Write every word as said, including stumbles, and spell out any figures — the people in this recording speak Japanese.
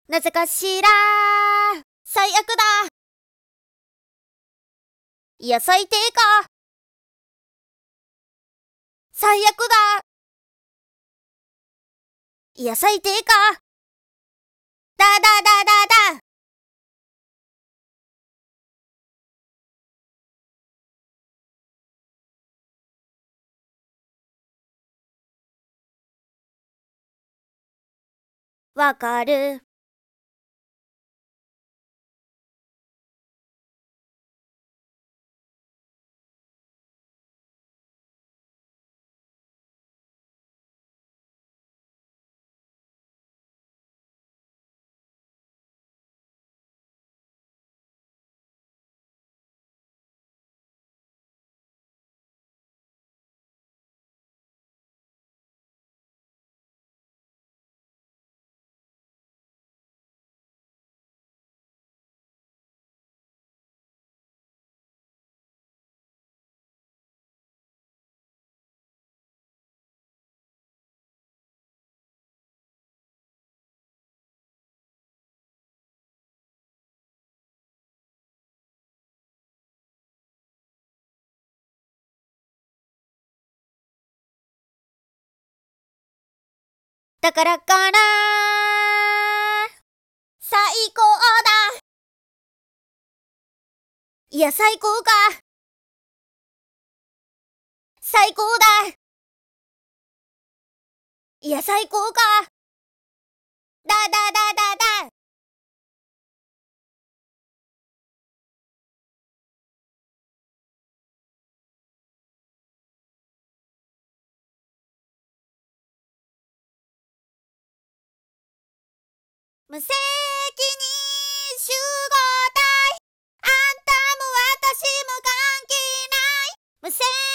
なぜかしら最悪だ。いや最低か。最悪だ。いや最低か。だだだだだ。わかる。だからから最高だ。いや最高か。最高だ。いや最高か。だだだだだ。無責任集合体。あんたも私も関係ない。無責